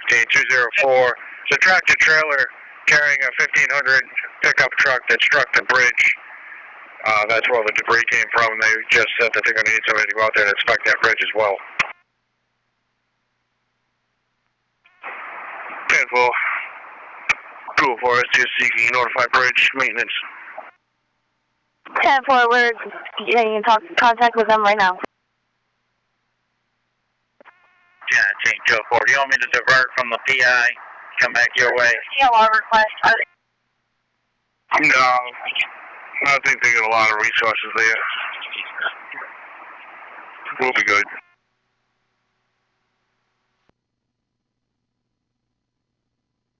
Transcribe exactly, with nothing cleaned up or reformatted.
fifteen, two zero four. It's a tractor trailer carrying a fifteen hundred pickup truck that struck the bridge. Uh, that's where the debris came from. They just said that they're going to need somebody to go out there and inspect that bridge as well. ten four. two oh four S T S C, can you notify bridge maintenance? ten four, we're getting in talk, contact with them right now. Yeah, change two oh four. Do you want me to divert from the P I? Come back your way? C L R request. No, I think they got a lot of resources there. We'll be good.